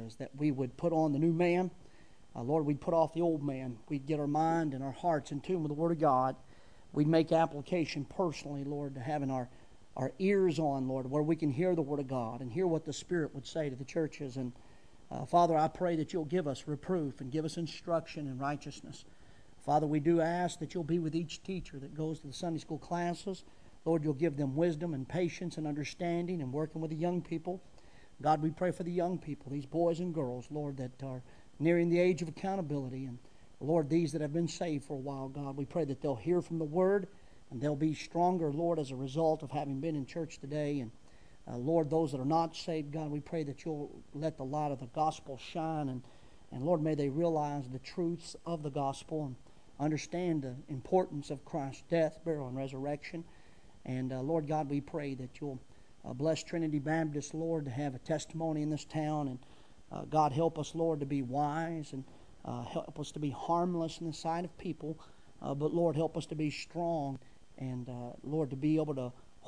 is that we would put on the new man. Lord, we'd put off the old man. We'd get our mind and our hearts in tune with the Word of God. We'd make application personally, Lord, to having our ears on, Lord, where we can hear the Word of God and hear what the Spirit would say to the churches. And Father, I pray that you'll give us reproof and give us instruction in righteousness. Father, we do ask that you'll be with each teacher that goes to the Sunday school classes. Lord, you'll give them wisdom and patience and understanding and working with the young people. God, we pray for the young people, these boys and girls, Lord, that are nearing the age of accountability. And Lord, these that have been saved for a while, God, we pray that they'll hear from the Word and they'll be stronger, Lord, as a result of having been in church today. And Lord, those that are not saved, God, we pray that you'll let the light of the gospel shine. And Lord, may they realize the truths of the gospel and understand the importance of Christ's death, burial, and resurrection. And Lord God, we pray that you'll bless Trinity Baptist, Lord, to have a testimony in this town. And God, help us, Lord, to be wise and help us to be harmless in the sight of people. But Lord, help us to be strong and Lord, to be able to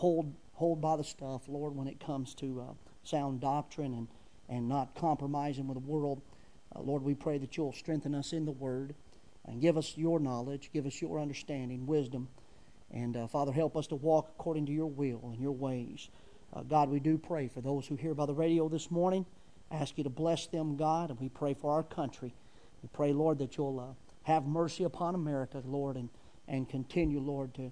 hold by the stuff, Lord, when it comes to sound doctrine and not compromising with the world. Lord, we pray that you'll strengthen us in the Word and give us your knowledge, give us your understanding, wisdom. And Father, help us to walk according to your will and your ways. God, we do pray for those who hear by the radio this morning. Ask you to bless them, God, and we pray for our country. We pray, Lord, that you'll have mercy upon America, Lord, and continue, Lord, to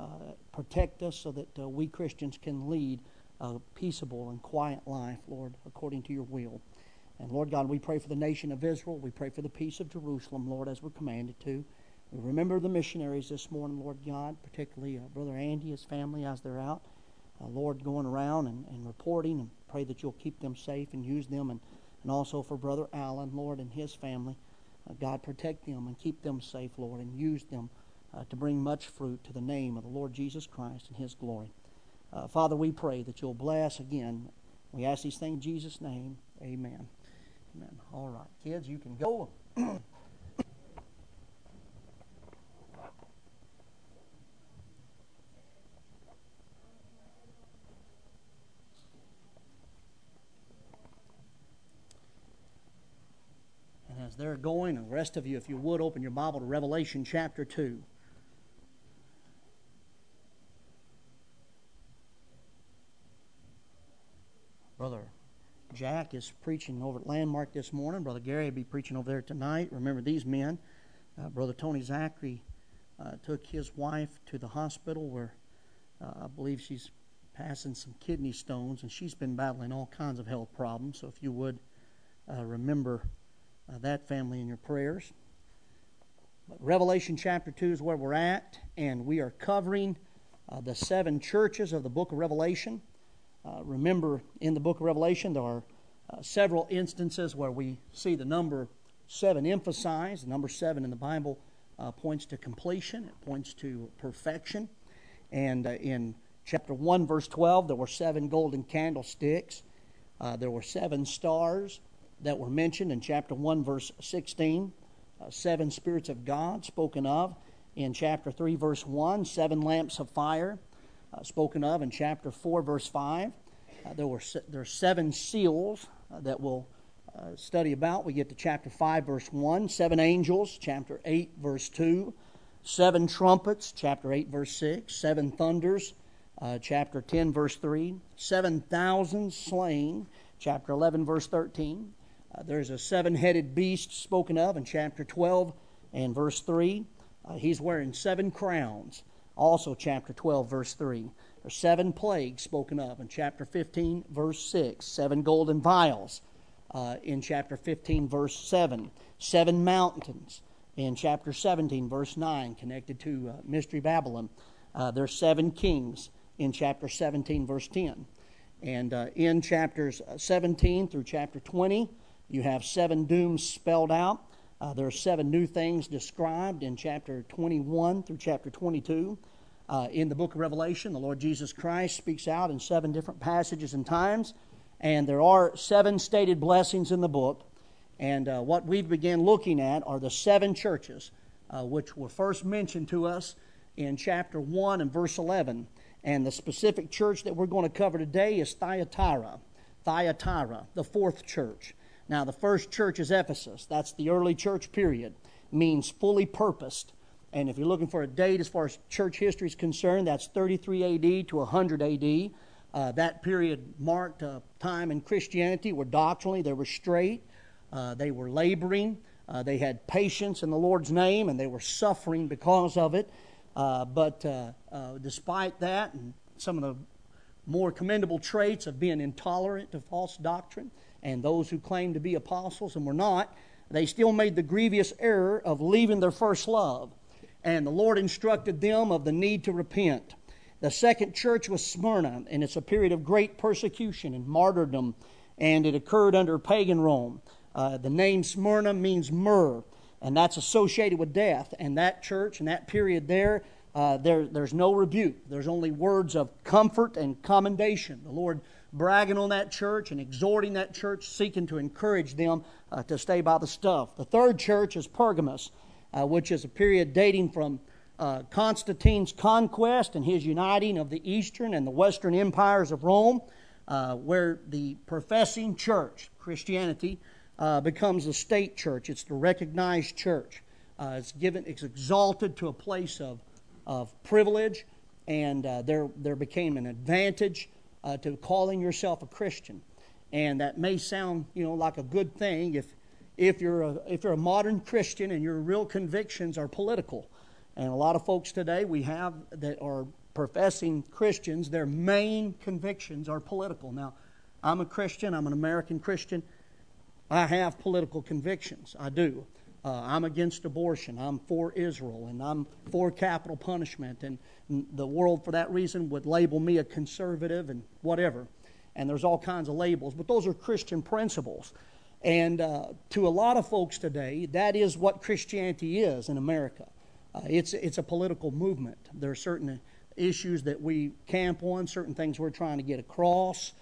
protect us so that we Christians can lead a peaceable and quiet life, Lord, according to your will. And Lord God, we pray for the nation of Israel. We pray for the peace of Jerusalem, Lord, as we're commanded to. We remember the missionaries this morning, Lord God, particularly Brother Andy, his family, as they're out, Lord, going around and reporting, and pray that you'll keep them safe and use them. And also for Brother Allen, Lord, and his family. God, protect them and keep them safe, Lord, and use them to bring much fruit to the name of the Lord Jesus Christ and his glory. Father, we pray that you'll bless again. We ask these things in Jesus' name. Amen. Amen. All right, kids, you can go. And as they're going, and the rest of you, if you would, open your Bible to Revelation chapter 2. Brother Jack is preaching over at Landmark this morning. Brother Gary will be preaching over there tonight. Remember these men. Brother Tony Zachary took his wife to the hospital where I believe she's passing some kidney stones, and she's been battling all kinds of health problems. So if you would remember that family in your prayers. But Revelation chapter 2 is where we're at, and we are covering the 7 churches of the book of Revelation. Remember, in the book of Revelation, there are several instances where we see the number 7 emphasized. The number 7 in the Bible points to completion. It points to perfection. And in chapter 1, verse 12, there were 7 golden candlesticks. There were 7 stars that were mentioned in chapter 1, verse 16. 7 spirits of God spoken of in chapter 3, verse 1. 7 lamps of fire spoken of in chapter 4, verse 5. There are 7 seals that we'll study about. We get to chapter 5, verse 1. 7 angels, chapter 8, verse 2. 7 trumpets, chapter 8, verse 6. 7 thunders, chapter 10, verse 3. 7,000 slain, chapter 11, verse 13. There's a 7-headed beast spoken of in chapter 12 and verse 3. He's wearing 7 crowns. Also chapter 12, verse 3. There's 7 plagues spoken of in chapter 15, verse 6. 7 golden vials in chapter 15, verse 7. 7 mountains in chapter 17, verse 9, connected to Mystery Babylon. There's 7 kings in chapter 17, verse 10. And in chapters 17 through chapter 20, you have 7 dooms spelled out. There are 7 new things described in chapter 21 through chapter 22. In the book of Revelation, the Lord Jesus Christ speaks out in 7 different passages and times. And there are 7 stated blessings in the book. And what we've begun looking at are the 7 churches, which were first mentioned to us in chapter 1 and verse 11. And the specific church that we're going to cover today is Thyatira, the 4th church. Now, the first church is Ephesus. That's the early church period. Means fully purposed. And if you're looking for a date as far as church history is concerned, that's 33 A.D. to 100 A.D. That period marked a time in Christianity where doctrinally they were straight, they were laboring, they had patience in the Lord's name, and they were suffering because of it. But despite that, and some of the more commendable traits of being intolerant to false doctrine, and those who claimed to be apostles and were not, they still made the grievous error of leaving their first love. And the Lord instructed them of the need to repent. The second church was Smyrna, and it's a period of great persecution and martyrdom, and it occurred under pagan Rome. The name Smyrna means myrrh, and that's associated with death. And that church and that period there's no rebuke. There's only words of comfort and commendation. The Lord bragging on that church and exhorting that church, seeking to encourage them to stay by the stuff. The third church is Pergamos, which is a period dating from Constantine's conquest and his uniting of the eastern and the western empires of Rome, where the professing church, Christianity, becomes a state church. It's the recognized church. It's exalted to a place of privilege, and there became an advantage to calling yourself a Christian. And that may sound, like a good thing if you're a modern Christian and your real convictions are political. And a lot of folks today we have that are professing Christians, their main convictions are political. Now, I'm a Christian. I'm an American Christian. I have political convictions. I do. I'm against abortion. I'm for Israel, and I'm for capital punishment. And the world, for that reason, would label me a conservative and whatever. And there's all kinds of labels, but those are Christian principles. And to a lot of folks today, that is what Christianity is in America. It's a political movement. There are certain issues that we camp on, certain things we're trying to get across,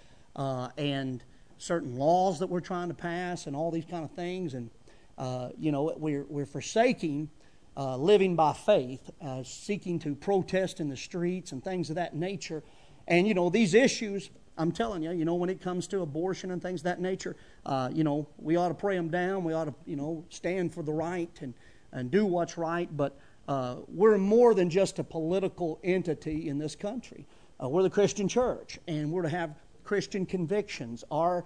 and certain laws that we're trying to pass, and all these kind of things. And we're forsaking living by faith, seeking to protest in the streets and things of that nature. And these issues, I'm telling you, when it comes to abortion and things of that nature, we ought to pray them down. We ought to, stand for the right and do what's right. But we're more than just a political entity in this country. We're the Christian church, and we're to have Christian convictions. Our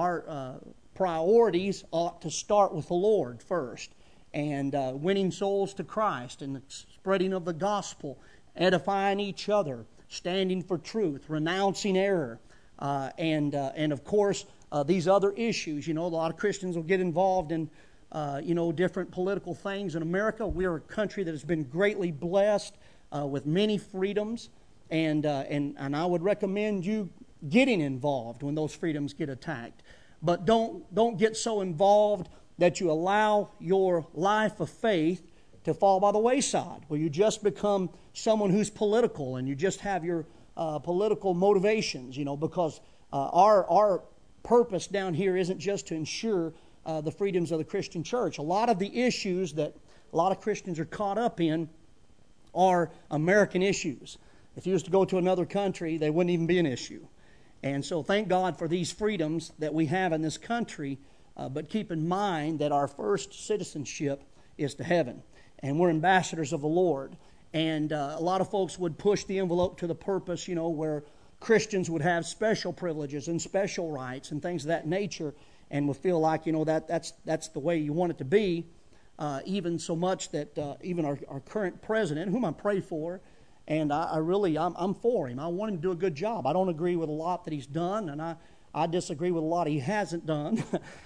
priorities ought to start with the Lord first, and winning souls to Christ, and the spreading of the gospel, edifying each other, standing for truth, renouncing error, and of course these other issues. A lot of Christians will get involved in different political things. In America, we are a country that has been greatly blessed with many freedoms, and I would recommend you getting involved when those freedoms get attacked. But don't get so involved that you allow your life of faith to fall by the wayside, where you just become someone who's political and you just have your political motivations, because our purpose down here isn't just to ensure the freedoms of the Christian church. A lot of the issues that a lot of Christians are caught up in are American issues. If you was to go to another country, they wouldn't even be an issue. And so thank God for these freedoms that we have in this country, but keep in mind that our first citizenship is to heaven, and we're ambassadors of the Lord. And a lot of folks would push the envelope to the purpose, where Christians would have special privileges and special rights and things of that nature, and would feel like, that's the way you want it to be, even so much that even our current president, whom I pray for, and I'm for him. I want him to do a good job. I don't agree with a lot that he's done, and I disagree with a lot he hasn't done.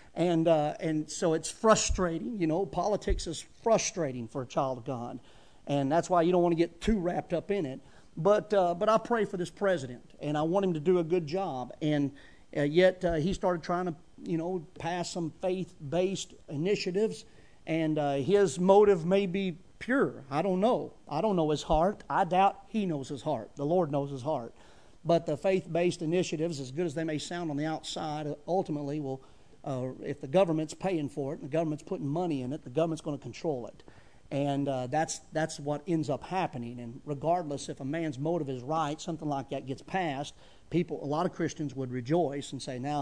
and so it's frustrating. Politics is frustrating for a child of God. And that's why you don't want to get too wrapped up in it. But I pray for this president, and I want him to do a good job. And yet he started trying to, pass some faith-based initiatives, and his motive may be pure. I don't know. I don't know his heart. I doubt he knows his heart. The Lord knows his heart. But the faith-based initiatives, as good as they may sound on the outside, ultimately will, if the government's paying for it and the government's putting money in it, the government's going to control it. And that's what ends up happening. And regardless if a man's motive is right, something like that gets passed, a lot of Christians would rejoice and say, now,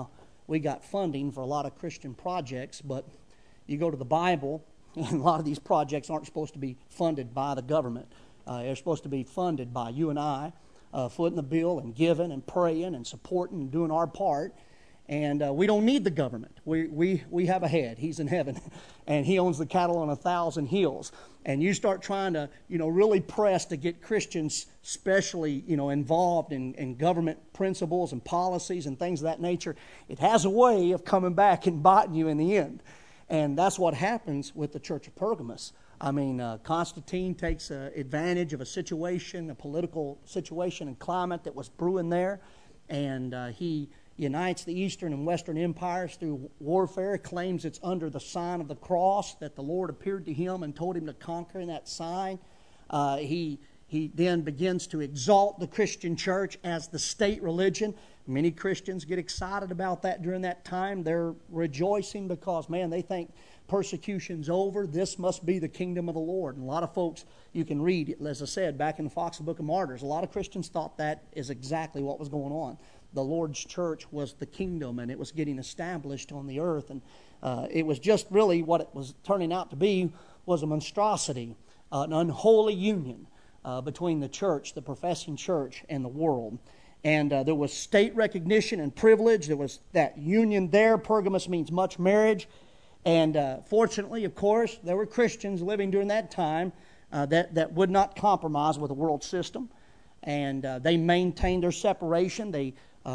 we got funding for a lot of Christian projects, but you go to the Bible, and a lot of these projects aren't supposed to be funded by the government. They're supposed to be funded by you and I, footing the bill and giving and praying and supporting and doing our part. And we don't need the government. We have a head. He's in heaven. And He owns the cattle on 1,000 hills. And you start trying to, really press to get Christians specially, involved in government principles and policies and things of that nature. It has a way of coming back and biting you in the end. And that's what happens with the Church of Pergamos. I mean, Constantine takes advantage of a situation, a political situation and climate that was brewing there. And he unites the Eastern and Western empires through warfare, claims it's under the sign of the cross that the Lord appeared to him and told him to conquer in that sign. He then begins to exalt the Christian church as the state religion. Many Christians get excited about that during that time. They're rejoicing because, man, they think persecution's over. This must be the kingdom of the Lord. And a lot of folks, you can read, as I said, back in the Fox Book of Martyrs, a lot of Christians thought that is exactly what was going on. The Lord's church was the kingdom, and it was getting established on the earth. And it was just really what it was turning out to be was a monstrosity, an unholy union between the church, the professing church, and the world. And there was state recognition and privilege. There was that union there. Pergamos means much marriage. And fortunately, of course, there were Christians living during that time that would not compromise with the world system. And they maintained their separation. They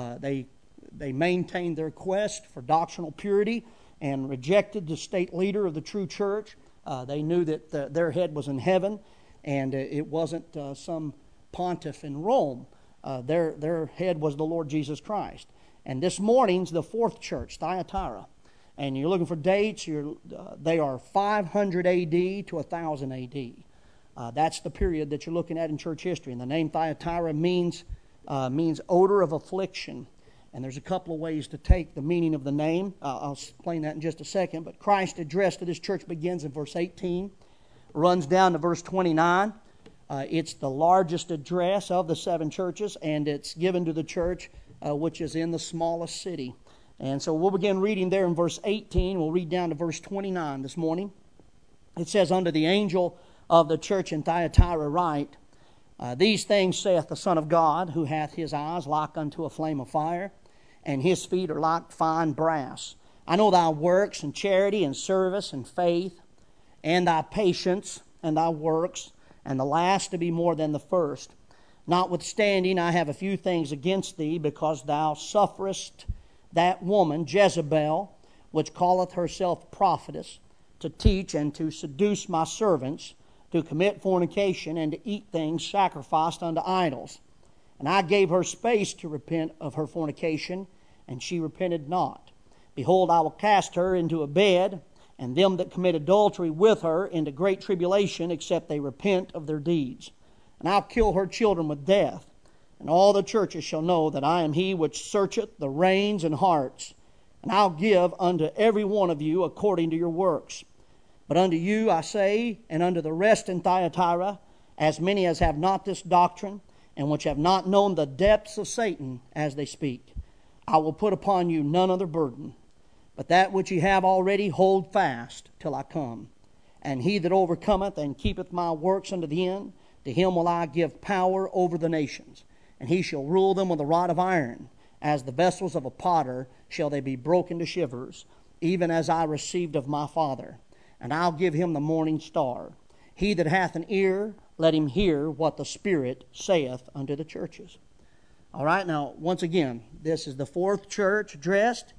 maintained their quest for doctrinal purity and rejected the state leader of the true church. They knew that their head was in heaven, and it wasn't some pontiff in Rome. Their head was the Lord Jesus Christ. And this morning's the fourth church, Thyatira. And you're looking for dates. They are 500 A.D. to 1000 A.D. That's the period that you're looking at in church history. And the name Thyatira means odor of affliction. And there's a couple of ways to take the meaning of the name. I'll explain that in just a second. But Christ's address to this church begins in verse 18, runs down to verse 29. It's the largest address of the seven churches, and it's given to the church which is in the smallest city. And so we'll begin reading there in verse 18. We'll read down to verse 29 this morning. It says, "Unto the angel of the church in Thyatira write, These things saith the Son of God, who hath his eyes like unto a flame of fire, and his feet are like fine brass. I know thy works, and charity, and service, and faith, and thy patience, and thy works, and the last to be more than the first. Notwithstanding, I have a few things against thee, because thou sufferest that woman, Jezebel, which calleth herself prophetess, to teach and to seduce my servants, to commit fornication, and to eat things sacrificed unto idols. And I gave her space to repent of her fornication, and she repented not. Behold, I will cast her into a bed, and them that commit adultery with her into great tribulation, except they repent of their deeds. And I'll kill her children with death. And all the churches shall know that I am he which searcheth the reins and hearts. And I'll give unto every one of you according to your works. But unto you I say, and unto the rest in Thyatira, as many as have not this doctrine, and which have not known the depths of Satan as they speak, I will put upon you none other burden. But that which ye have already hold fast till I come. And he that overcometh and keepeth my works unto the end, to him will I give power over the nations. And he shall rule them with a rod of iron. As the vessels of a potter shall they be broken to shivers, even as I received of my Father. And I'll give him the morning star. He that hath an ear, let him hear what the Spirit saith unto the churches." All right, now, once again, this is the fourth church addressed.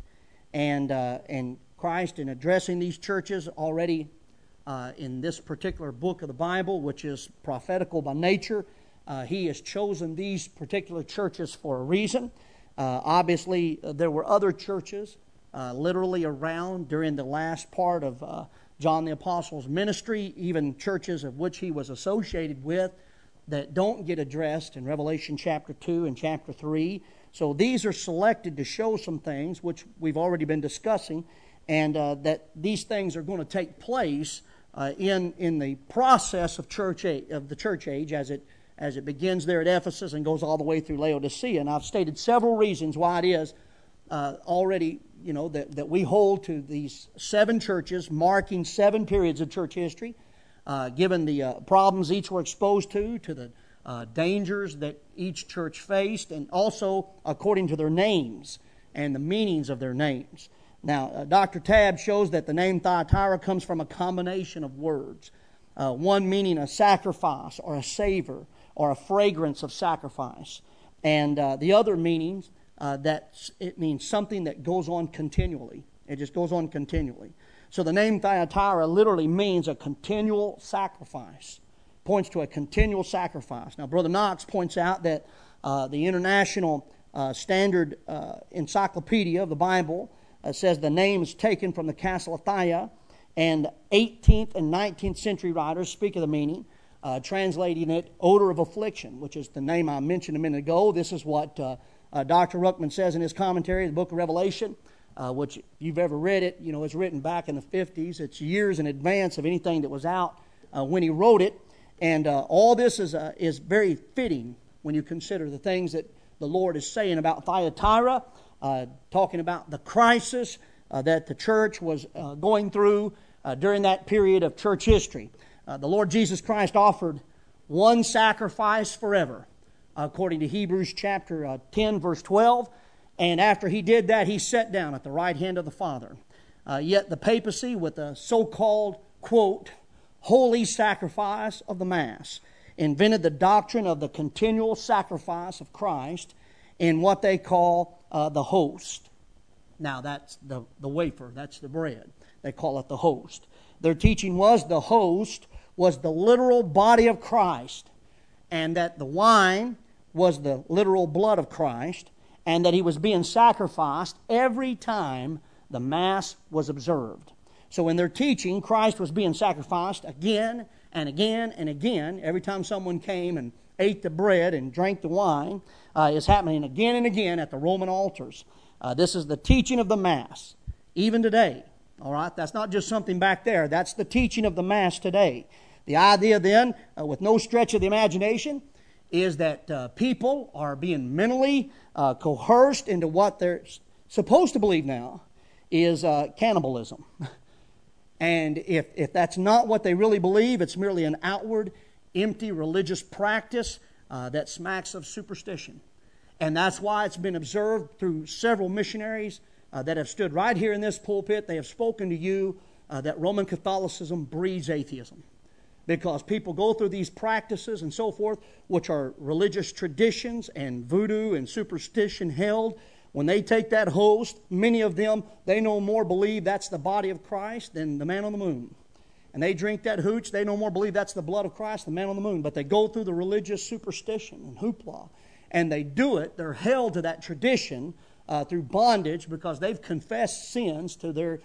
And Christ, in addressing these churches already in this particular book of the Bible, which is prophetical by nature, he has chosen these particular churches for a reason. Obviously, there were other churches literally around during the last part of John the Apostle's ministry, even churches of which he was associated with that don't get addressed in Revelation chapter 2 and chapter 3. So these are selected to show some things which we've already been discussing, and that these things are going to take place in the process of the church age as it begins there at Ephesus and goes all the way through Laodicea. And I've stated several reasons why it is already that we hold to these 7 churches, marking 7 periods of church history, given the problems each were exposed to the dangers that each church faced, and also according to their names and the meanings of their names. Now, Dr. Tabb shows that the name Thyatira comes from a combination of words. One meaning a sacrifice or a savor or a fragrance of sacrifice. And the other meanings, that it means something that goes on continually. It just goes on continually. So the name Thyatira literally means a continual sacrifice. Points to a continual sacrifice. Now, Brother Knox points out that the International Standard Encyclopedia of the Bible says the name is taken from the castle of Thaya, and 18th and 19th century writers speak of the meaning, translating it odor of affliction, which is the name I mentioned a minute ago. This is what Dr. Ruckman says in his commentary, the book of Revelation, which if you've ever read it, it's written back in the 50s. It's years in advance of anything that was out when he wrote it. And all this is very fitting when you consider the things that the Lord is saying about Thyatira, talking about the crisis that the church was going through during that period of church history. The Lord Jesus Christ offered one sacrifice forever, according to Hebrews chapter 10, verse 12. And after he did that, he sat down at the right hand of the Father. Yet the papacy, with the so-called, quote, holy sacrifice of the Mass, invented the doctrine of the continual sacrifice of Christ in what they call the host. Now, that's the wafer, that's the bread. They call it the host. Their teaching was the host was the literal body of Christ, and that the wine was the literal blood of Christ, and that he was being sacrificed every time the Mass was observed. So in their teaching, Christ was being sacrificed again and again and again. Every time someone came and ate the bread and drank the wine, is happening again and again at the Roman altars. This is the teaching of the Mass, even today. All right, that's not just something back there. That's the teaching of the Mass today. The idea then, with no stretch of the imagination, is that people are being mentally coerced into what they're supposed to believe now is cannibalism. And if that's not what they really believe, it's merely an outward, empty religious practice that smacks of superstition. And that's why it's been observed through several missionaries that have stood right here in this pulpit. They have spoken to you that Roman Catholicism breeds atheism. Because people go through these practices and so forth, which are religious traditions and voodoo and superstition held. When they take that host, many of them, they no more believe that's the body of Christ than the man on the moon. And they drink that hooch, they no more believe that's the blood of Christ than the man on the moon. But they go through the religious superstition and hoopla. And they do it, they're held to that tradition through bondage because they've confessed sins to their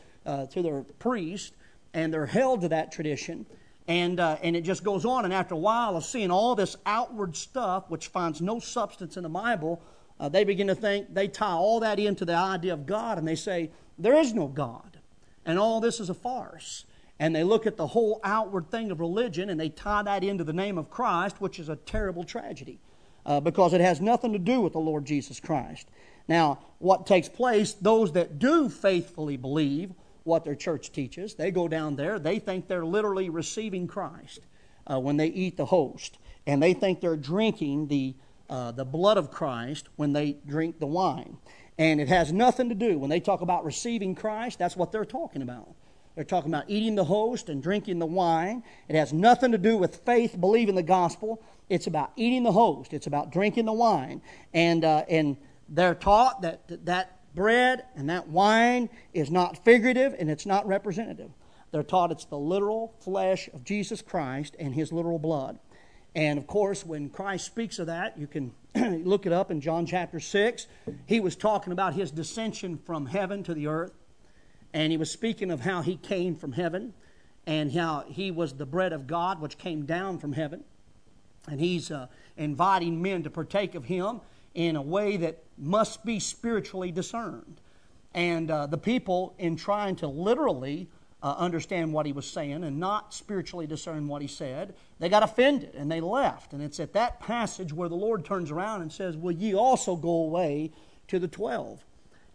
priest, and they're held to that tradition. And it just goes on. And after a while of seeing all this outward stuff, which finds no substance in the Bible, they begin to think, they tie all that into the idea of God, and they say, there is no God. And all this is a farce. And they look at the whole outward thing of religion, and they tie that into the name of Christ, which is a terrible tragedy, because it has nothing to do with the Lord Jesus Christ. Now, what takes place, those that do faithfully believe what their church teaches, they go down there, they think they're literally receiving Christ when they eat the host. And they think they're drinking the blood of Christ when they drink the wine. And it has nothing to do, when they talk about receiving Christ, that's what they're talking about. They're talking about eating the host and drinking the wine. It has nothing to do with faith, believing the gospel. It's about eating the host. It's about drinking the wine. And they're taught that bread and that wine is not figurative and it's not representative. They're taught it's the literal flesh of Jesus Christ and His literal blood. And of course, when Christ speaks of that, you can look it up in John chapter 6. He was talking about His descension from heaven to the earth. And He was speaking of how He came from heaven and how He was the bread of God which came down from heaven. And He's inviting men to partake of Him in a way that must be spiritually discerned. And the people, in trying to literally understand what He was saying and not spiritually discern what He said, they got offended and they left. And it's at that passage where the Lord turns around and says, will ye also go away to the 12?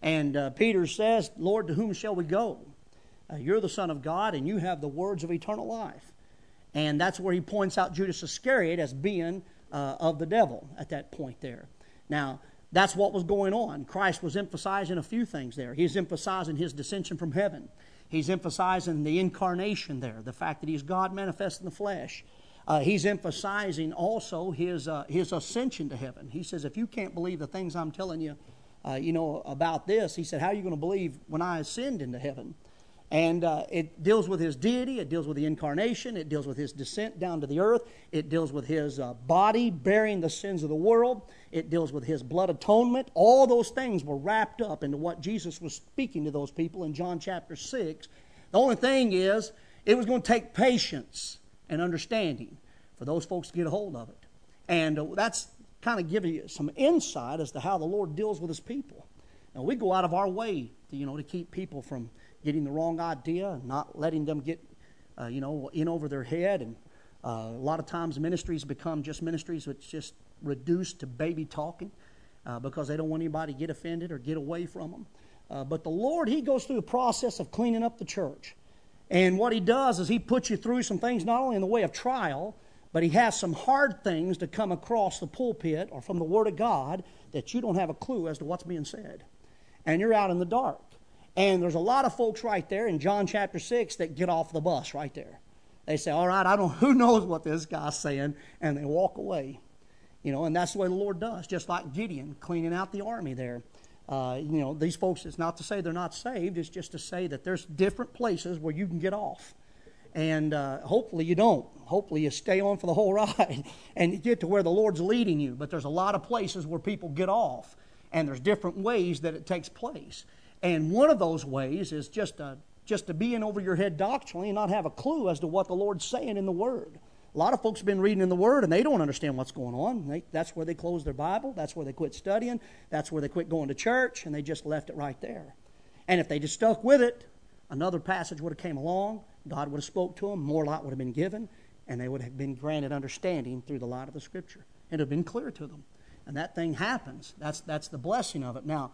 And Peter says, Lord, to whom shall we go? You're the Son of God, and you have the words of eternal life. And that's where he points out Judas Iscariot as being of the devil at that point there. Now, that's what was going on. Christ was emphasizing a few things there. He's emphasizing his descension from heaven. He's emphasizing the incarnation there, the fact that he's God manifest in the flesh. He's emphasizing also his ascension to heaven. He says, if you can't believe the things I'm telling you, about this, he said, how are you going to believe when I ascend into heaven? And it deals with his deity. It deals with the incarnation. It deals with his descent down to the earth. It deals with his body bearing the sins of the world. It deals with his blood atonement. All those things were wrapped up into what Jesus was speaking to those people in John chapter 6. The only thing is, it was going to take patience and understanding for those folks to get a hold of it. And that's kind of giving you some insight as to how the Lord deals with his people. Now, we go out of our way to keep people from getting the wrong idea and not letting them get, in over their head. And a lot of times ministries become just ministries which just reduced to baby talking because they don't want anybody to get offended or get away from them. But the Lord, he goes through the process of cleaning up the church. And what he does is he puts you through some things not only in the way of trial, but he has some hard things to come across the pulpit or from the Word of God that you don't have a clue as to what's being said. And you're out in the dark. And there's a lot of folks right there in John chapter 6 that get off the bus right there. They say, all right, who knows what this guy's saying? And they walk away. And that's the way the Lord does, just like Gideon cleaning out the army there. These folks, it's not to say they're not saved. It's just to say that there's different places where you can get off. And hopefully you don't. Hopefully you stay on for the whole ride and you get to where the Lord's leading you. But there's a lot of places where people get off. And there's different ways that it takes place. And one of those ways is just to be in over your head doctrinally and not have a clue as to what the Lord's saying in the Word. A lot of folks have been reading in the Word and they don't understand what's going on. That's where they close their Bible. That's where they quit studying. That's where they quit going to church, and they just left it right there. And if they just stuck with it, another passage would have came along. God would have spoke to them. More light would have been given, and they would have been granted understanding through the light of the Scripture. It would have been clear to them. And that thing happens. That's the blessing of it. Now,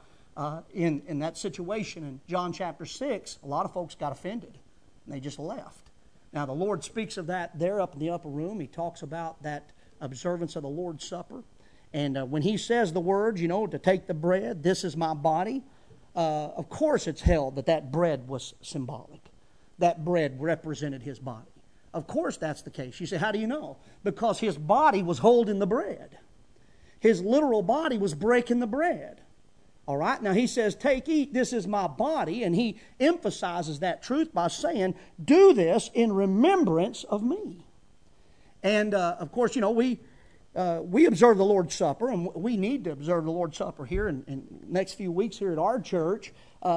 in that situation in John chapter 6, a lot of folks got offended, and they just left. Now, the Lord speaks of that there up in the upper room. He talks about that observance of the Lord's Supper. And when he says the words, to take the bread, this is my body, of course it's held that bread was symbolic. That bread represented his body. Of course that's the case. You say, how do you know? Because his body was holding the bread. His literal body was breaking the bread. All right, now he says, take, eat, this is my body. And he emphasizes that truth by saying, do this in remembrance of me. And, of course, we observe the Lord's Supper, and we need to observe the Lord's Supper here in next few weeks here at our church.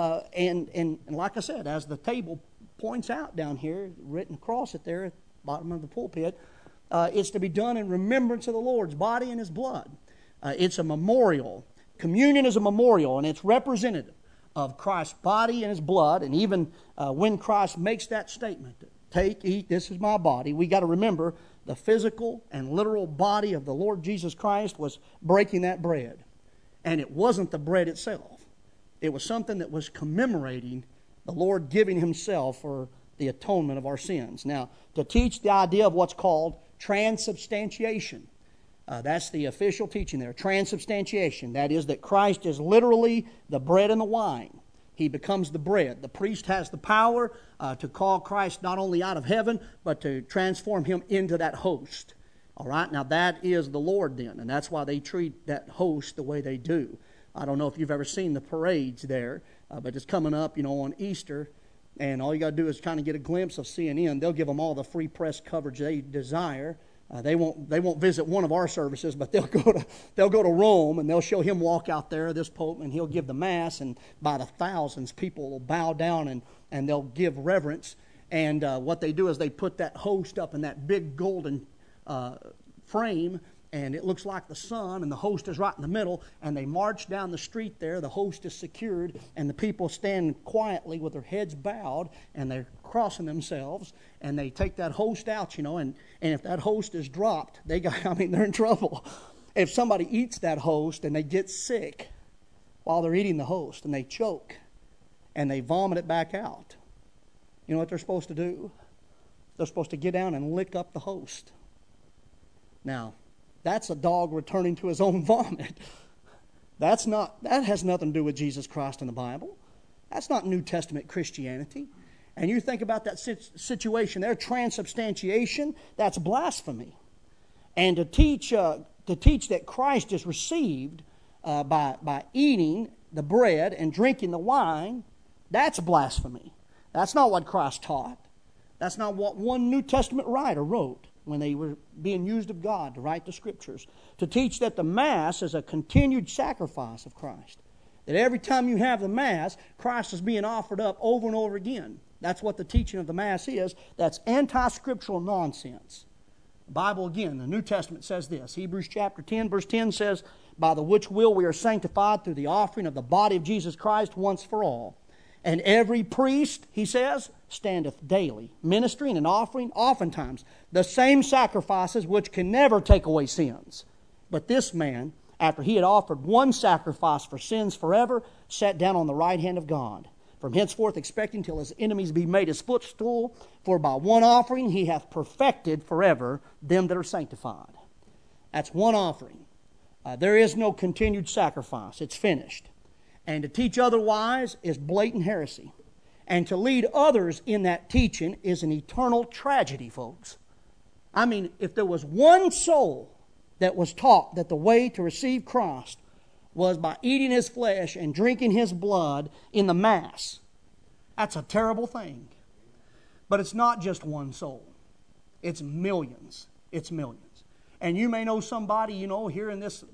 And like I said, as the table points out down here, written across it there at the bottom of the pulpit, it's to be done in remembrance of the Lord's body and his blood. It's a memorial. Communion is a memorial, and it's representative of Christ's body and his blood. And even when Christ makes that statement, take, eat, this is my body, we got to remember the physical and literal body of the Lord Jesus Christ was breaking that bread. And it wasn't the bread itself. It was something that was commemorating the Lord giving himself for the atonement of our sins. Now, to teach the idea of what's called transubstantiation. That's the official teaching there. Transubstantiation. That is that Christ is literally the bread and the wine. He becomes the bread. The priest has the power to call Christ not only out of heaven, but to transform him into that host. All right? Now that is the Lord then, and that's why they treat that host the way they do. I don't know if you've ever seen the parades there, but it's coming up, on Easter, and all you got to do is kind of get a glimpse of CNN. They'll give them all the free press coverage they desire. They won't visit one of our services, but they'll go to Rome, and they'll show him walk out there, this Pope, and he'll give the Mass, and by the thousands, people will bow down and they'll give reverence. And what they do is they put that host up in that big golden frame, and it looks like the sun, and the host is right in the middle, and they march down the street there. The host is secured, and the people stand quietly with their heads bowed, and they're crossing themselves, and they take that host out, and if that host is dropped, they're in trouble. If somebody eats that host and they get sick, while they're eating the host, and they choke, and they vomit it back out. You know what they're supposed to do? They're supposed to get down and lick up the host. Now, that's a dog returning to his own vomit. That has nothing to do with Jesus Christ in the Bible. That's not New Testament Christianity. And you think about that situation there, transubstantiation, that's blasphemy. And to teach that Christ is received by eating the bread and drinking the wine, that's blasphemy. That's not what Christ taught. That's not what one New Testament writer wrote when they were being used of God to write the Scriptures. To teach that the Mass is a continued sacrifice of Christ. That every time you have the Mass, Christ is being offered up over and over again. That's what the teaching of the Mass is. That's anti-scriptural nonsense. The Bible, again, the New Testament says this. Hebrews chapter 10, verse 10 says, "By the which will we are sanctified through the offering of the body of Jesus Christ once for all. And every priest," he says, "standeth daily, ministering and offering oftentimes the same sacrifices which can never take away sins. But this man, after he had offered one sacrifice for sins forever, sat down on the right hand of God. From henceforth expecting till his enemies be made his footstool, for by one offering he hath perfected forever them that are sanctified." That's one offering. There is no continued sacrifice. It's finished. And to teach otherwise is blatant heresy. And to lead others in that teaching is an eternal tragedy, folks. I mean, if there was one soul that was taught that the way to receive Christ was by eating His flesh and drinking His blood in the Mass, that's a terrible thing. But it's not just one soul. It's millions. It's millions. And you may know somebody, here in this,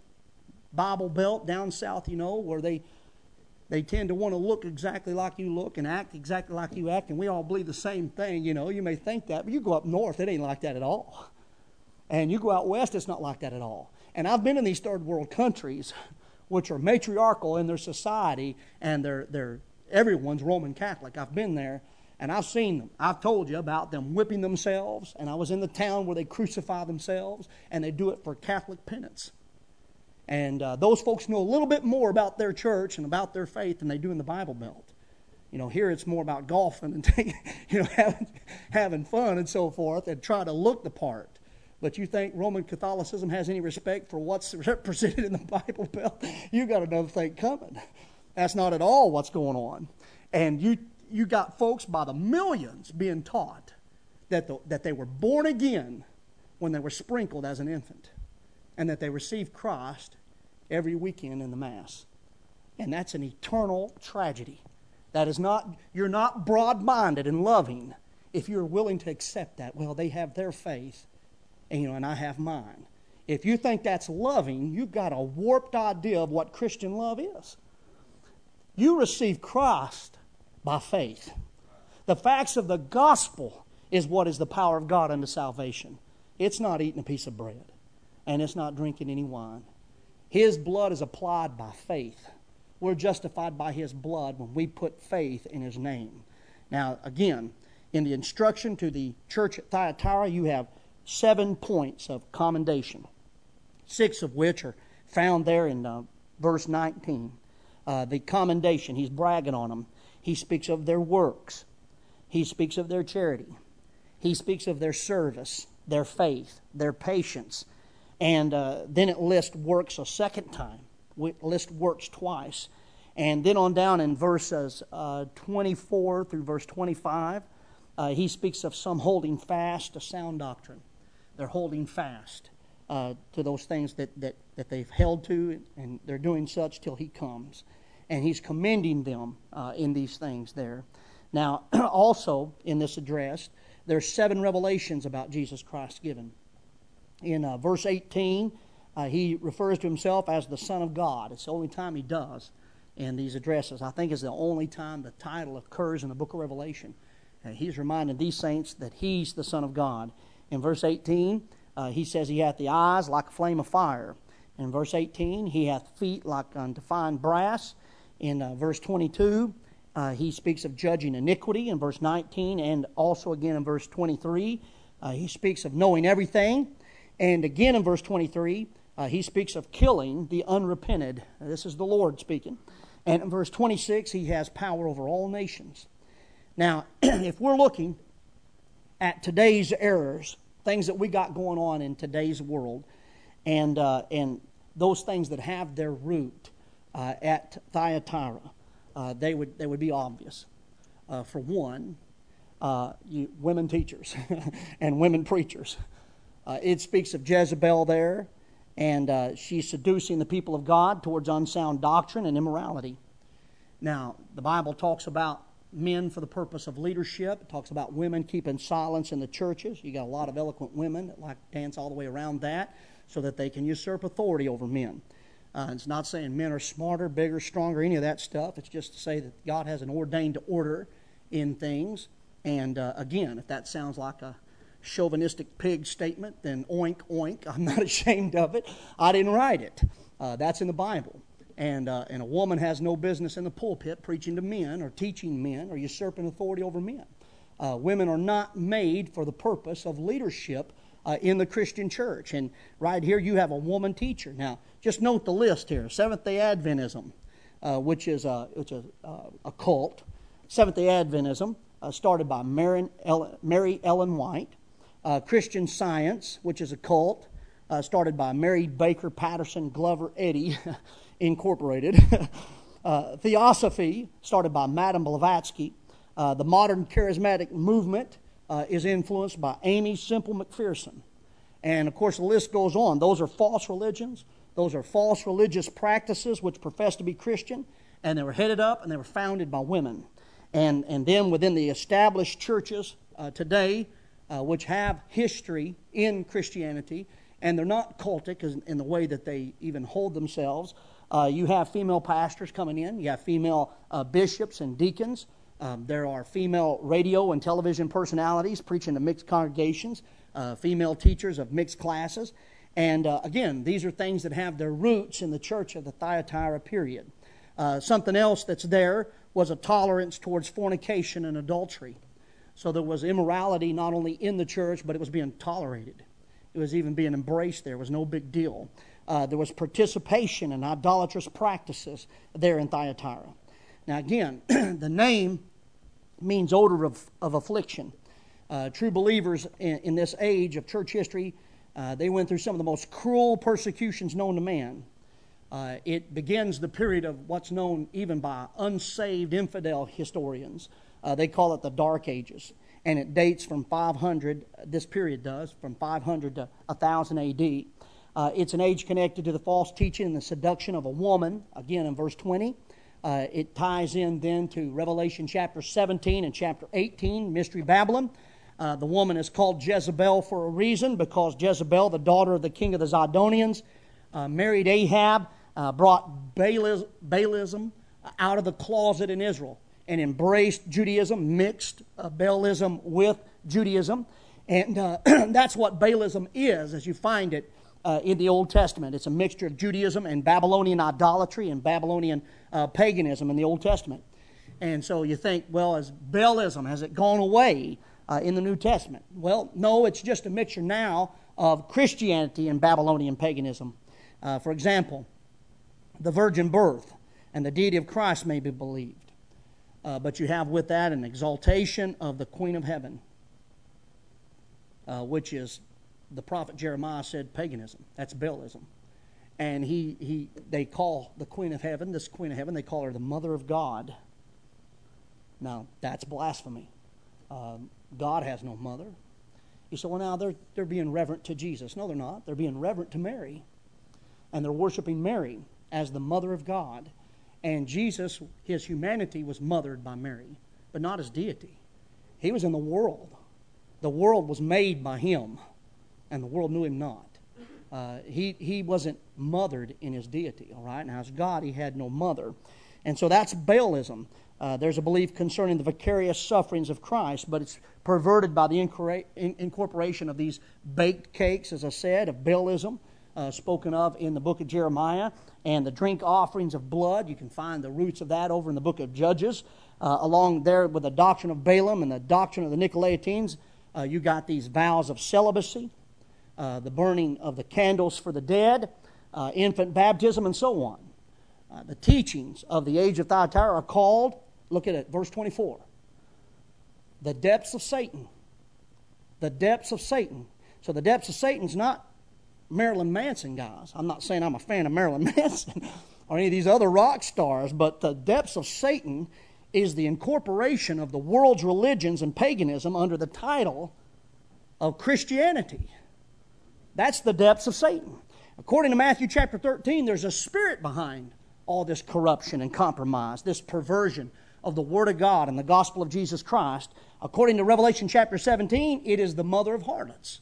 Bible Belt down south, where they tend to want to look exactly like you look and act exactly like you act, and we all believe the same thing, You may think that, but you go up north, it ain't like that at all. And you go out west, it's not like that at all. And I've been in these third world countries, which are matriarchal in their society, and everyone's Roman Catholic. I've been there, and I've seen them. I've told you about them whipping themselves, and I was in the town where they crucify themselves, and they do it for Catholic penance. And those folks know a little bit more about their church and about their faith than they do in the Bible Belt. Here it's more about golfing and having fun and so forth, and try to look the part. But you think Roman Catholicism has any respect for what's represented in the Bible Belt? You got another thing coming. That's not at all what's going on. And you got folks by the millions being taught that they were born again when they were sprinkled as an infant, and that they received Christ every weekend in the Mass. And that's an eternal tragedy. That is not, you're not broad-minded and loving if you're willing to accept that. Well, they have their faith, and I have mine. If you think that's loving, you've got a warped idea of what Christian love is. You receive Christ by faith. The facts of the gospel is what is the power of God unto salvation. It's not eating a piece of bread, and it's not drinking any wine. His blood is applied by faith. We're justified by His blood when we put faith in His name. Now, again, in the instruction to the church at Thyatira, you have 7 points of commendation, 6 of which are found there in verse 19. The commendation, he's bragging on them. He speaks of their works. He speaks of their charity. He speaks of their service, their faith, their patience. And then it lists works a second time. It lists works twice. And then on down in verses 24 through verse 25, he speaks of some holding fast to sound doctrine. They're holding fast to those things that they've held to, and they're doing such till He comes. And he's commending them in these things there. Now, also in this address, there's 7 revelations about Jesus Christ given. In verse 18, he refers to himself as the Son of God. It's the only time he does in these addresses. I think it's the only time the title occurs in the book of Revelation. He's reminding these saints that He's the Son of God. In verse 18, he says He hath the eyes like a flame of fire. In verse 18, He hath feet like unto fine brass. In verse 22, he speaks of judging iniquity. In verse 19, and also again in verse 23, he speaks of knowing everything. And again in verse 23, he speaks of killing the unrepented. This is the Lord speaking. And in verse 26, he has power over all nations. Now, if we're looking at today's errors, things that we got going on in today's world, and those things that have their root at Thyatira, they would be obvious. For one, women teachers and women preachers. It speaks of Jezebel there, and she's seducing the people of God towards unsound doctrine and immorality. Now, the Bible talks about men for the purpose of leadership. It talks about women keeping silence in the churches. You got a lot of eloquent women that like to dance all the way around that so that they can usurp authority over men. It's not saying men are smarter, bigger, stronger, any of that stuff. It's just to say that God has an ordained order in things. And again, if that sounds like a chauvinistic pig statement, then oink, oink. I'm not ashamed of it. I didn't write it. That's in the Bible. And a woman has no business in the pulpit preaching to men or teaching men or usurping authority over men. Women are not made for the purpose of leadership in the Christian church. And right here you have a woman teacher. Now, just note the list here. Seventh-day Adventism, which is a cult. Seventh-day Adventism, started by Mary Ellen White. Christian Science, which is a cult, started by Mary Baker Patterson Glover Eddy, Incorporated. Theosophy, started by Madame Blavatsky. The modern charismatic movement is influenced by Amy Semple McPherson. And, of course, the list goes on. Those are false religions. Those are false religious practices which profess to be Christian, and they were headed up and they were founded by women. And then within the established churches today, which have history in Christianity, and they're not cultic in the way that they even hold themselves, you have female pastors coming in. You have female bishops and deacons. There are female radio and television personalities preaching to mixed congregations, female teachers of mixed classes. And again, these are things that have their roots in the church of the Thyatira period. Something else that's there was a tolerance towards fornication and adultery. So there was immorality not only in the church, but it was being tolerated. It was even being embraced there. It was no big deal. There was participation in idolatrous practices there in Thyatira. Now again, the name means odor of affliction. True believers in this age of church history, they went through some of the most cruel persecutions known to man. It begins the period of what's known even by unsaved infidel historians. They call it the Dark Ages. And it dates from 500, this period does, from 500 to 1000 A.D. It's an age connected to the false teaching and the seduction of a woman, again in verse 20. It ties in then to Revelation chapter 17 and chapter 18, Mystery Babylon. The woman is called Jezebel for a reason, because Jezebel, the daughter of the king of the Zidonians, married Ahab, brought Baalism out of the closet in Israel and embraced Judaism, mixed Baalism with Judaism. And that's what Baalism is, as you find it in the Old Testament. It's a mixture of Judaism and Babylonian idolatry and Babylonian paganism in the Old Testament. And so you think, well, as Baalism, has it gone away in the New Testament? Well, no, it's just a mixture now of Christianity and Babylonian paganism. For example, the virgin birth and the deity of Christ may be believed. But you have with that an exaltation of the Queen of Heaven, which is, the prophet Jeremiah said, paganism. That's Baalism. And they call the Queen of Heaven, this Queen of Heaven, they call her the Mother of God. Now, that's blasphemy. God has no mother. You say, well, now they're being reverent to Jesus. No, they're not. They're being reverent to Mary. And they're worshiping Mary as the Mother of God. And Jesus, his humanity was mothered by Mary, but not his deity. He was in the world. The world was made by him, and the world knew him not. He wasn't mothered in his deity, all right? Now, as God, he had no mother. And so that's Baalism. There's a belief concerning the vicarious sufferings of Christ, but it's perverted by the incorporation of these baked cakes, as I said, of Baalism, spoken of in the book of Jeremiah, and the drink offerings of blood. You can find the roots of that over in the book of Judges. Along there with the doctrine of Balaam and the doctrine of the Nicolaitans, you got these vows of celibacy, the burning of the candles for the dead, infant baptism, and so on. The teachings of the age of Thyatira are called, look at it, verse 24, the depths of Satan. The depths of Satan. So the depths of Satan's not Marilyn Manson, guys. I'm not saying I'm a fan of Marilyn Manson or any of these other rock stars, but the depths of Satan is the incorporation of the world's religions and paganism under the title of Christianity. That's the depths of Satan. According to Matthew chapter 13, there's a spirit behind all this corruption and compromise, this perversion of the Word of God and the gospel of Jesus Christ. According to Revelation chapter 17, it is the mother of harlots.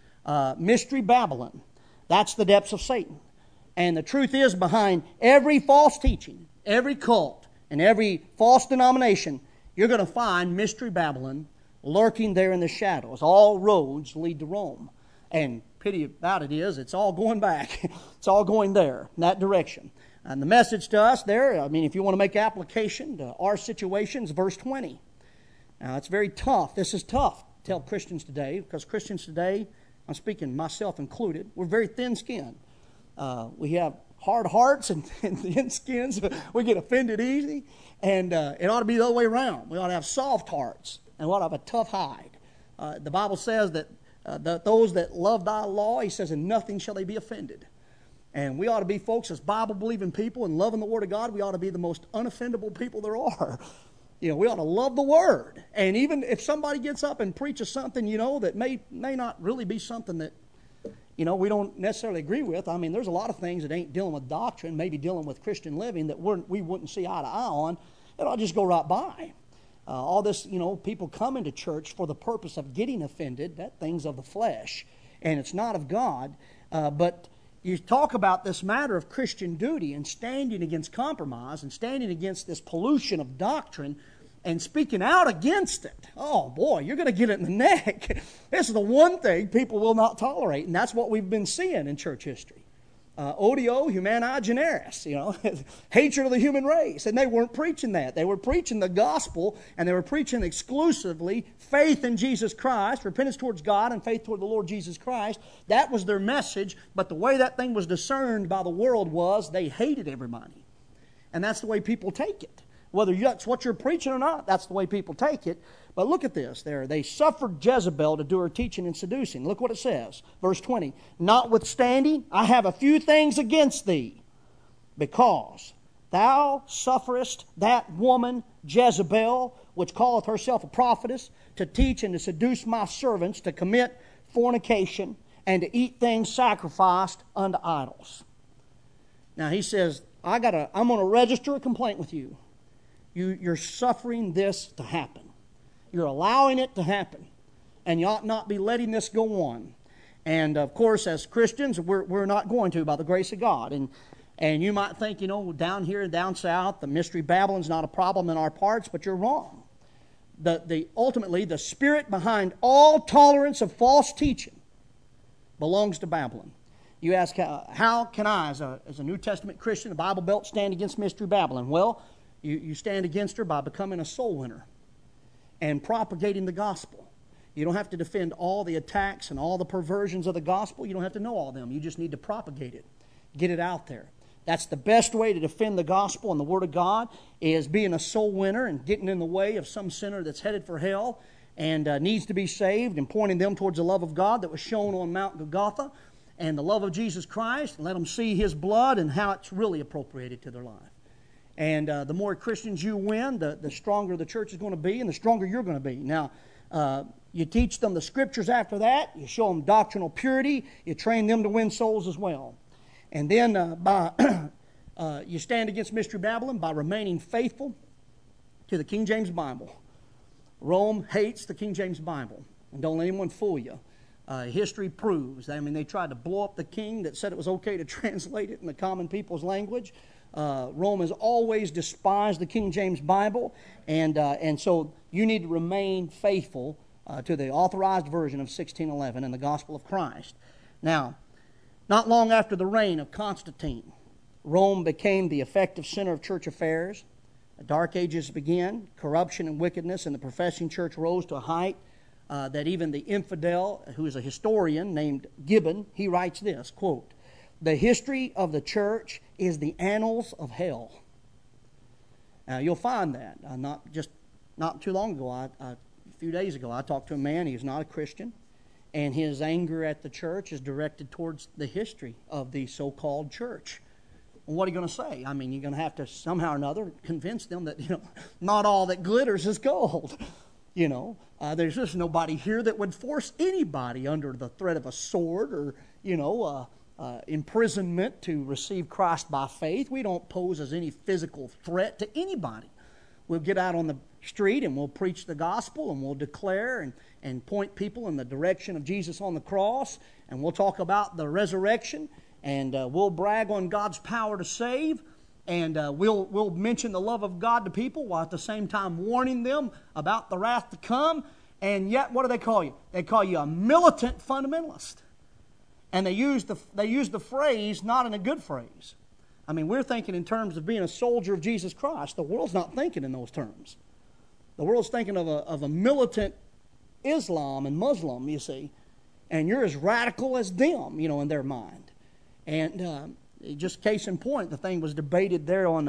Mystery Babylon. That's the depths of Satan. And the truth is, behind every false teaching, every cult, and every false denomination, you're going to find Mystery Babylon lurking there in the shadows. All roads lead to Rome. And pity about it is, it's all going back. It's all going there, in that direction. And the message to us there, I mean, if you want to make application to our situations, verse 20. Now, it's very tough. This is tough to tell Christians today, because Christians today, I'm speaking myself included, we're very thin-skinned. We have hard hearts and thin skins. We get offended easy. And it ought to be the other way around. We ought to have soft hearts, and we ought to have a tough hide. The Bible says that those that love thy law, he says, in nothing shall they be offended. And we ought to be folks as Bible-believing people and loving the Word of God. We ought to be the most unoffendable people there are. You know, we ought to love the Word. And even if somebody gets up and preaches something, you know, that may not really be something that, you know, we don't necessarily agree with. I mean, there's a lot of things that ain't dealing with doctrine, maybe dealing with Christian living that we wouldn't see eye to eye on. And I'll just go right by. All this, you know, people come into church for the purpose of getting offended. That thing's of the flesh, and it's not of God. But you talk about this matter of Christian duty and standing against compromise and standing against this pollution of doctrine and speaking out against it. Oh, boy, you're going to get it in the neck. This is the one thing people will not tolerate, and that's what we've been seeing in church history. Odio humani generis, you know, hatred of the human race. And they weren't preaching that. They were preaching the gospel, and they were preaching exclusively faith in Jesus Christ, repentance towards God and faith toward the Lord Jesus Christ. That was their message, but the way that thing was discerned by the world was they hated everybody. And that's the way people take it. Whether that's what you're preaching or not, that's the way people take it. But look at this there. They suffered Jezebel to do her teaching and seducing. Look what it says. Verse 20. Notwithstanding, I have a few things against thee, because thou sufferest that woman Jezebel, which calleth herself a prophetess, to teach and to seduce my servants to commit fornication and to eat things sacrificed unto idols. Now he says, I'm going to register a complaint with you. You're suffering this to happen. You're allowing it to happen. And you ought not be letting this go on. And, of course, as Christians, we're not going to by the grace of God. And you might think, you know, down here, down south, the Mystery Babylon's not a problem in our parts, but you're wrong. Ultimately, the spirit behind all tolerance of false teaching belongs to Babylon. You ask, how can I, as a New Testament Christian, a Bible Belt, stand against Mystery Babylon? Well, you stand against her by becoming a soul winner and propagating the gospel. You don't have to defend all the attacks and all the perversions of the gospel. You don't have to know all of them. You just need to propagate it, get it out there. That's the best way to defend the gospel and the Word of God, is being a soul winner and getting in the way of some sinner that's headed for hell and needs to be saved, and pointing them towards the love of God that was shown on Mount Golgotha and the love of Jesus Christ, and let them see His blood and how it's really appropriated to their life. And the more Christians you win, the stronger the church is going to be, and the stronger you're going to be. Now, you teach them the Scriptures after that. You show them doctrinal purity. You train them to win souls as well. And then you stand against Mystery Babylon by remaining faithful to the King James Bible. Rome hates the King James Bible. And don't let anyone fool you. History proves. I mean, they tried to blow up the king that said it was okay to translate it in the common people's language. Rome has always despised the King James Bible, and so you need to remain faithful to the authorized version of 1611 and the gospel of Christ. Now, not long after the reign of Constantine, Rome became the effective center of church affairs. The Dark Ages began. Corruption and wickedness in the professing church rose to a height that even the infidel, who is a historian named Gibbon, he writes this, quote, The history of the church is the annals of hell. Now, you'll find that. Not too long ago, a few days ago, I talked to a man. He's not a Christian, and his anger at the church is directed towards the history of the so-called church. Well, what are you going to say? I mean, you're going to have to somehow or another convince them that, not all that glitters is gold. There's just nobody here that would force anybody under the threat of a sword or, imprisonment to receive Christ by faith. We don't pose as any physical threat to anybody. We'll get out on the street and we'll preach the gospel and we'll declare and point people in the direction of Jesus on the cross, and we'll talk about the resurrection, and we'll brag on God's power to save, and we'll mention the love of God to people while at the same time warning them about the wrath to come. And yet, what do they call you? They call you a militant fundamentalist. And they use the phrase not in a good phrase. I mean, we're thinking in terms of being a soldier of Jesus Christ. The world's not thinking in those terms. The world's thinking of a militant Islam and Muslim, you see. And you're as radical as them, in their mind. And just case in point, the thing was debated there on,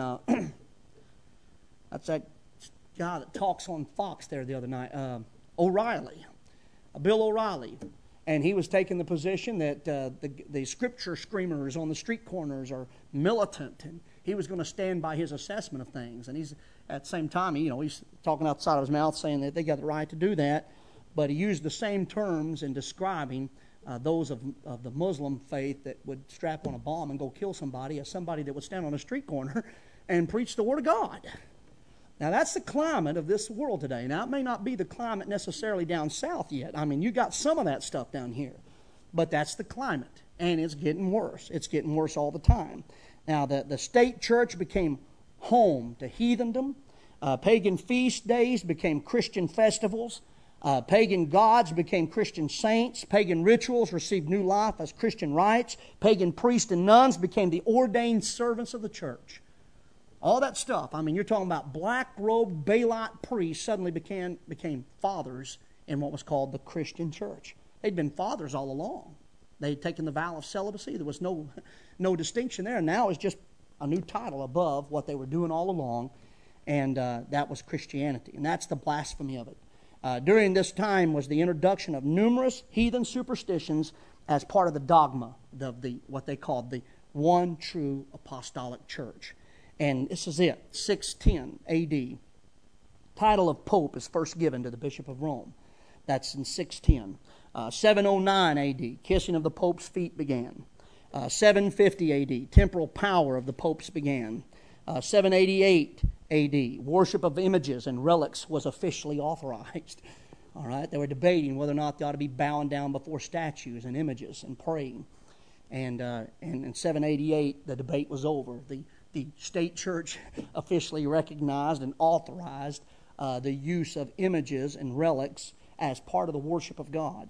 that's that guy that talks on Fox there the other night, O'Reilly, Bill O'Reilly. And he was taking the position that the scripture screamers on the street corners are militant, and he was going to stand by his assessment of things. And he's at the same time, he's talking outside of his mouth saying that they got the right to do that, but he used the same terms in describing those of the Muslim faith that would strap on a bomb and go kill somebody as somebody that would stand on a street corner and preach the Word of God. Now, that's the climate of this world today. Now, it may not be the climate necessarily down south yet. I mean, you got some of that stuff down here. But that's the climate, and it's getting worse. It's getting worse all the time. Now, the state church became home to heathendom. Pagan feast days became Christian festivals. Pagan gods became Christian saints. Pagan rituals received new life as Christian rites. Pagan priests and nuns became the ordained servants of the church. All that stuff. I mean, you're talking about black-robed Baalite priests suddenly became fathers in what was called the Christian church. They'd been fathers all along. They'd taken the vow of celibacy. There was no distinction there. Now it's just a new title above what they were doing all along, and that was Christianity. And that's the blasphemy of it. During this time was the introduction of numerous heathen superstitions as part of the dogma of what they called the one true apostolic church. And this is it, 610 A.D. Title of Pope is first given to the Bishop of Rome. That's in 610. 709 A.D., kissing of the Pope's feet began. 750 A.D., temporal power of the popes began. 788 A.D., worship of images and relics was officially authorized. All right, they were debating whether or not they ought to be bowing down before statues and images and praying. And in 788, the debate was over. The state church officially recognized and authorized the use of images and relics as part of the worship of God.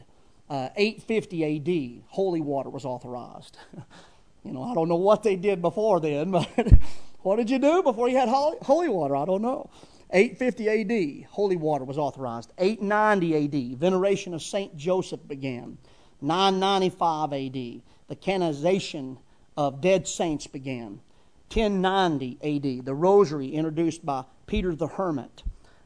850 A.D., holy water was authorized. I don't know what they did before then, but what did you do before you had holy water? I don't know. 850 A.D., holy water was authorized. 890 A.D., veneration of St. Joseph began. 995 A.D., the canonization of dead saints began. 1090 A.D., the rosary introduced by Peter the Hermit.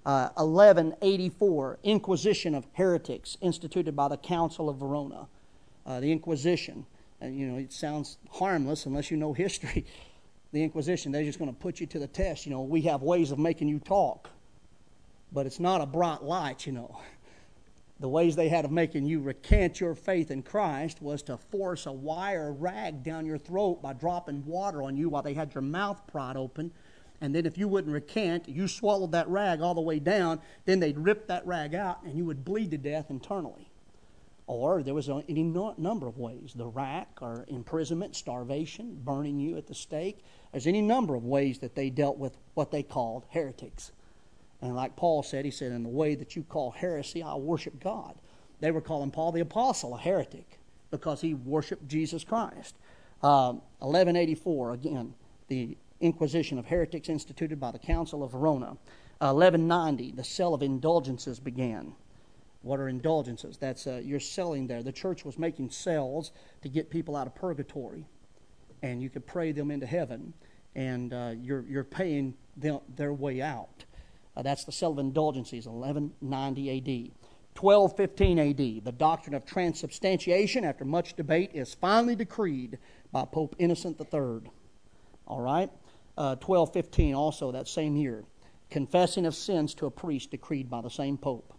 1184, Inquisition of heretics instituted by the Council of Verona. The Inquisition, it sounds harmless unless you know history. The Inquisition, they're just going to put you to the test. We have ways of making you talk, but it's not a bright light, The ways they had of making you recant your faith in Christ was to force a wire rag down your throat by dropping water on you while they had your mouth pried open. And then if you wouldn't recant, you swallowed that rag all the way down, then they'd rip that rag out and you would bleed to death internally. Or there was any number of ways. The rack or imprisonment, starvation, burning you at the stake. There's any number of ways that they dealt with what they called heretics. And like Paul said, he said, in the way that you call heresy, I worship God. They were calling Paul the Apostle a heretic because he worshiped Jesus Christ. 1184, again, the Inquisition of heretics instituted by the Council of Verona. 1190, the sale of indulgences began. What are indulgences? That's you're selling there. The church was making sales to get people out of purgatory. and you could pray them into heaven, and you're paying their way out. That's the Sale of Indulgences, 1190 A.D. 1215 A.D., the doctrine of transubstantiation, after much debate, is finally decreed by Pope Innocent III. All right? 1215, also that same year, confessing of sins to a priest decreed by the same Pope.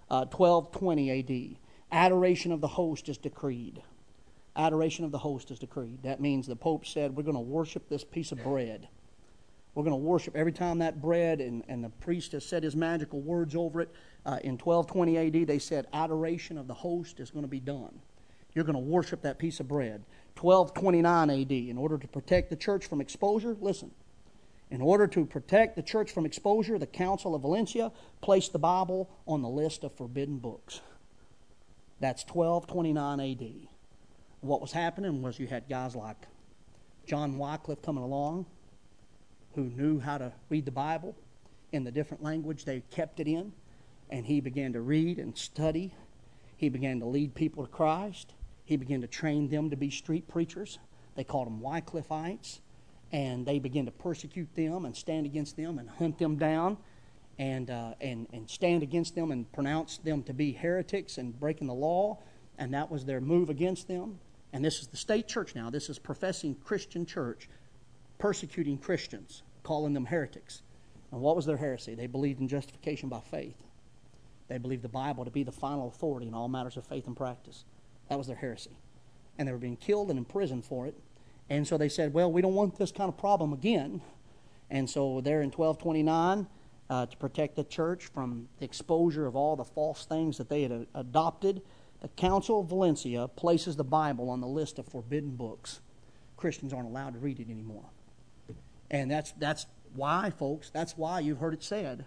1220 A.D., adoration of the host is decreed. Adoration of the host is decreed. That means the Pope said, we're going to worship this piece of bread. We're going to worship every time that bread, and the priest has said his magical words over it. In 1220 A.D., they said adoration of the host is going to be done. You're going to worship that piece of bread. 1229 A.D., in order to protect the church from exposure, listen, in order to protect the church from exposure, the Council of Valencia placed the Bible on the list of forbidden books. That's 1229 A.D. What was happening was you had guys like John Wycliffe coming along, who knew how to read the Bible in the different language they kept it in, and he began to read and study. He began to lead people to Christ. He began to train them to be street preachers. They called them Wycliffites, and they began to persecute them and stand against them and hunt them down and stand against them and pronounce them to be heretics and breaking the law, and that was their move against them. And this is the state church now. This is professing Christian church, persecuting Christians, calling them heretics. And what was their heresy? They believed in justification by faith. They believed the Bible to be the final authority in all matters of faith and practice. That was their heresy. And they were being killed and imprisoned for it. And so they said, well, we don't want this kind of problem again. And so there in 1229, to protect the church from the exposure of all the false things that they had adopted, the Council of Valencia places the Bible on the list of forbidden books. Christians aren't allowed to read it anymore. And that's why, folks, that's why you've heard it said,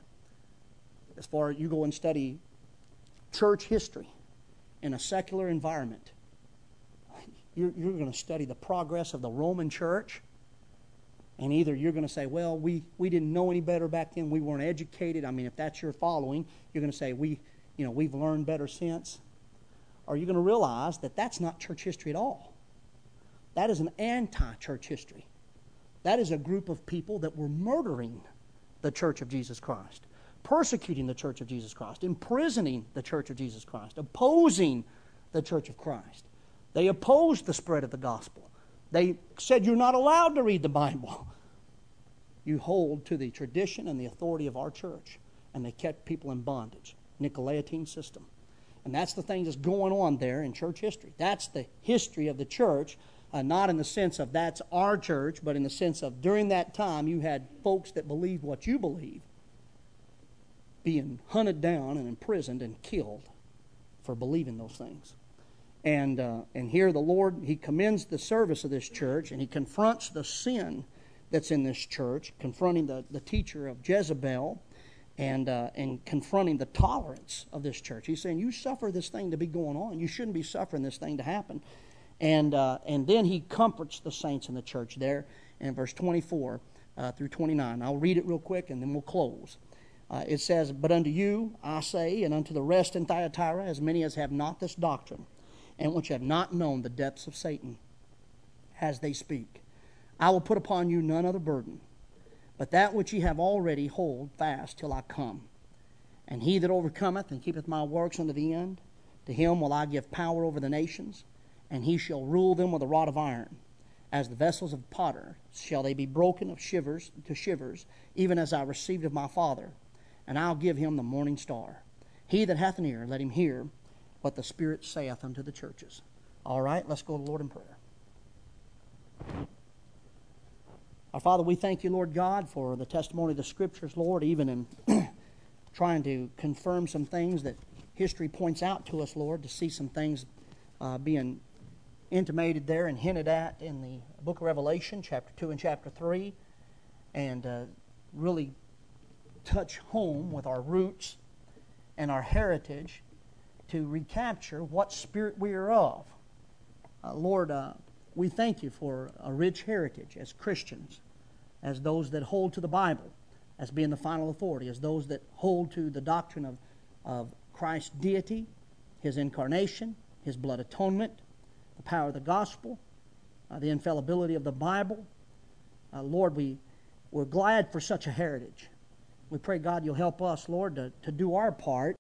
as far as you go and study church history in a secular environment, you're going to study the progress of the Roman church, and either you're going to say, well, we didn't know any better back then, we weren't educated. I mean, if that's your following, you're going to say, we've learned better since. Or you're going to realize that that's not church history at all. That is an anti-church history. That is a group of people that were murdering the Church of Jesus Christ, persecuting the Church of Jesus Christ, imprisoning the Church of Jesus Christ, opposing the Church of Christ. They opposed the spread of the gospel. They said, you're not allowed to read the Bible. You hold to the tradition and the authority of our church. And they kept people in bondage. Nicolaitane system. And that's the thing that's going on there in church history. That's the history of the church. Not in the sense of that's our church, but in the sense of during that time you had folks that believed what you believe being hunted down and imprisoned and killed for believing those things. And here the Lord, He commends the service of this church, and He confronts the sin that's in this church, confronting the teacher of Jezebel, and confronting the tolerance of this church. He's saying, you suffer this thing to be going on. You shouldn't be suffering this thing to happen. And then He comforts the saints in the church there in verse 24 through 29. I'll read it real quick and then we'll close. It says, but unto you I say, and unto the rest in Thyatira, as many as have not this doctrine, and which have not known the depths of Satan, as they speak, I will put upon you none other burden, but that which ye have already hold fast till I come. And he that overcometh and keepeth my works unto the end, to him will I give power over the nations, and he shall rule them with a rod of iron. As the vessels of potter shall they be broken of shivers to shivers, even as I received of my Father. And I'll give him the morning star. He that hath an ear, let him hear what the Spirit saith unto the churches. All right, let's go to the Lord in prayer. Our Father, we thank you, Lord God, for the testimony of the Scriptures, Lord, even in trying to confirm some things that history points out to us, Lord, to see some things being intimated there and hinted at in the book of Revelation, chapter 2 and chapter 3, and really touch home with our roots and our heritage to recapture what spirit we are of. Lord, we thank you for a rich heritage as Christians, as those that hold to the Bible as being the final authority, as those that hold to the doctrine of Christ's deity, His incarnation, His blood atonement, the power of the gospel, the infallibility of the Bible. Lord, we're glad for such a heritage. We pray, God, you'll help us, Lord, to do our part